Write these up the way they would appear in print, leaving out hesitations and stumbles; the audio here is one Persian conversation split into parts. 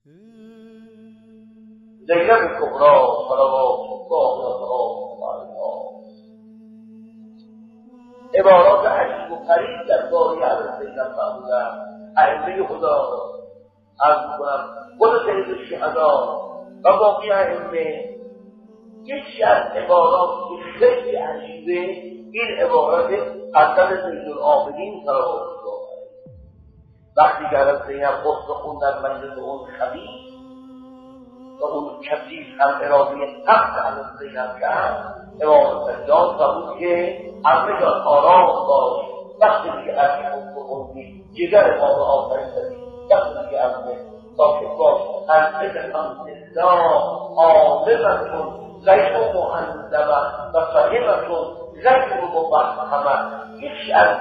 زینب کبری صلوات الله علیها عبارات عجیب و غریب در باری حضرت زینب فرمودند. ائمه خدا عرض می‌کنم خود سید الشهدا و باقی ائمه یکی از عبارات که خیلی عجیبه این عبارت حضرت زینالعابدین صلوات الله علیه وقتی که حضرت زینب غسل خوندن مجلس اون خبیث و اون کثیف هم اراده حق حضرت زینب کرد امام سجاد فرمود که همه جان آرام باش وقتی که عرض خوندی جگر ما رو آفرین کردی وقتی که عرض ساکت باش انت الحمدلله عالمتون غیر مهندمه و فهمتون غیر مفهمه. یکی از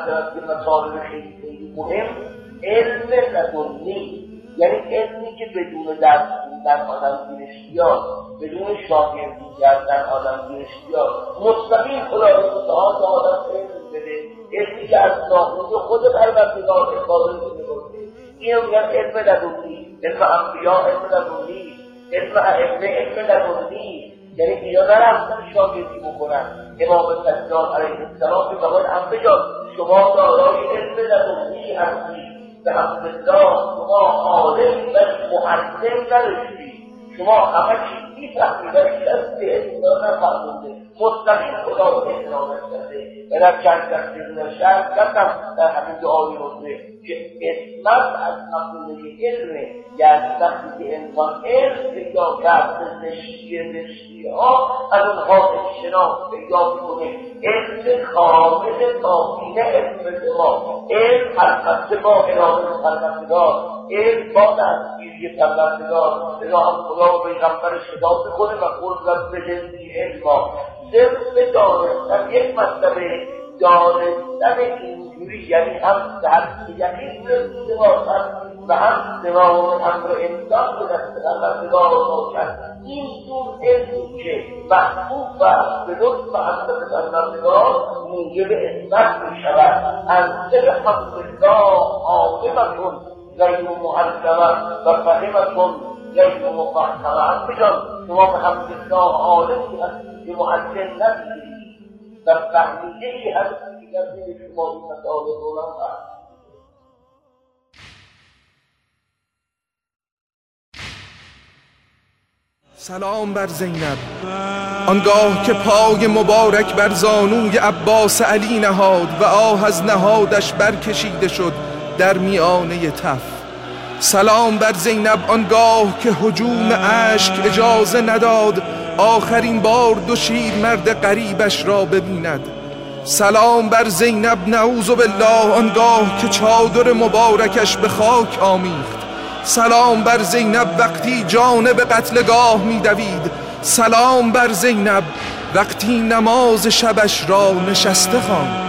مطالب خیلی مهم علم لدنی، یعنی علمی که بدون درس خوندن آدم گیرش بیاد، بدون شاگردی کردن آدم گیرش بیاد، مستقیم خدای متعال به آدم علم بده، علمی که از ناخوندی خود پروردگار اخبار بده. اینو میگن علم لدنی، علم انبیا علم لدنی، علم ائمه علم لدنی، یعنی اینا نرفتن شاگردی بکنن. امام سجاد علیه السلام میگوید همه جا شما دارای علم لدنی هستی، به حمدالله شما عالم و محرم نداشتی، شما همه چیز میفهمید و هیچ از به علم نفهمونده، مستقیم خدا رو احترامش کرده. و در چند دسته شهر کردم در همین دعای روزه که اسمت از مقوله علمه، یعنی وقتی که انسان علم پیدا کرد به زشتی ها از اونها اجتناب پیدا میکنه. علم کامل کافینه علم ما، علم البته با اراده پروردگار، علم با دستگیری پروردگار، لذا هم خدا و پیغمبرش خطاب میکنه و قل به جنسی علما. ضمن دانستن یک مسئله دانستن اینجوری، یعنی هم در یقین باشد و هم زمان امر انسان به دست پروردگار باشد. این جور علمی که محبوب و به لطف حضرت پروردگار موجب عصمت میشود. انزل حمدالله عالمتون غیر معلمه و فهمتون غیر مفهمه. هم بجان شما به حمدالله عالمی هستید که معلم نبیدید و فهمیده ای هستید که در دین شما این مسائل دولان هست. سلام بر زینب آنگاه که پای مبارک بر زانوی عباس علی نهاد و آه از نهادش برکشیده شد در میانه تف. سلام بر زینب آنگاه که هجوم اشک اجازه نداد آخرین بار دو شیر مرد غریبش را ببیند. سلام بر زینب نعوذ بالله آنگاه که چادر مبارکش به خاک آمیخت. سلام بر زینب وقتی جانب قتلگاه می دوید. سلام بر زینب وقتی نماز شبش را نشسته خواند.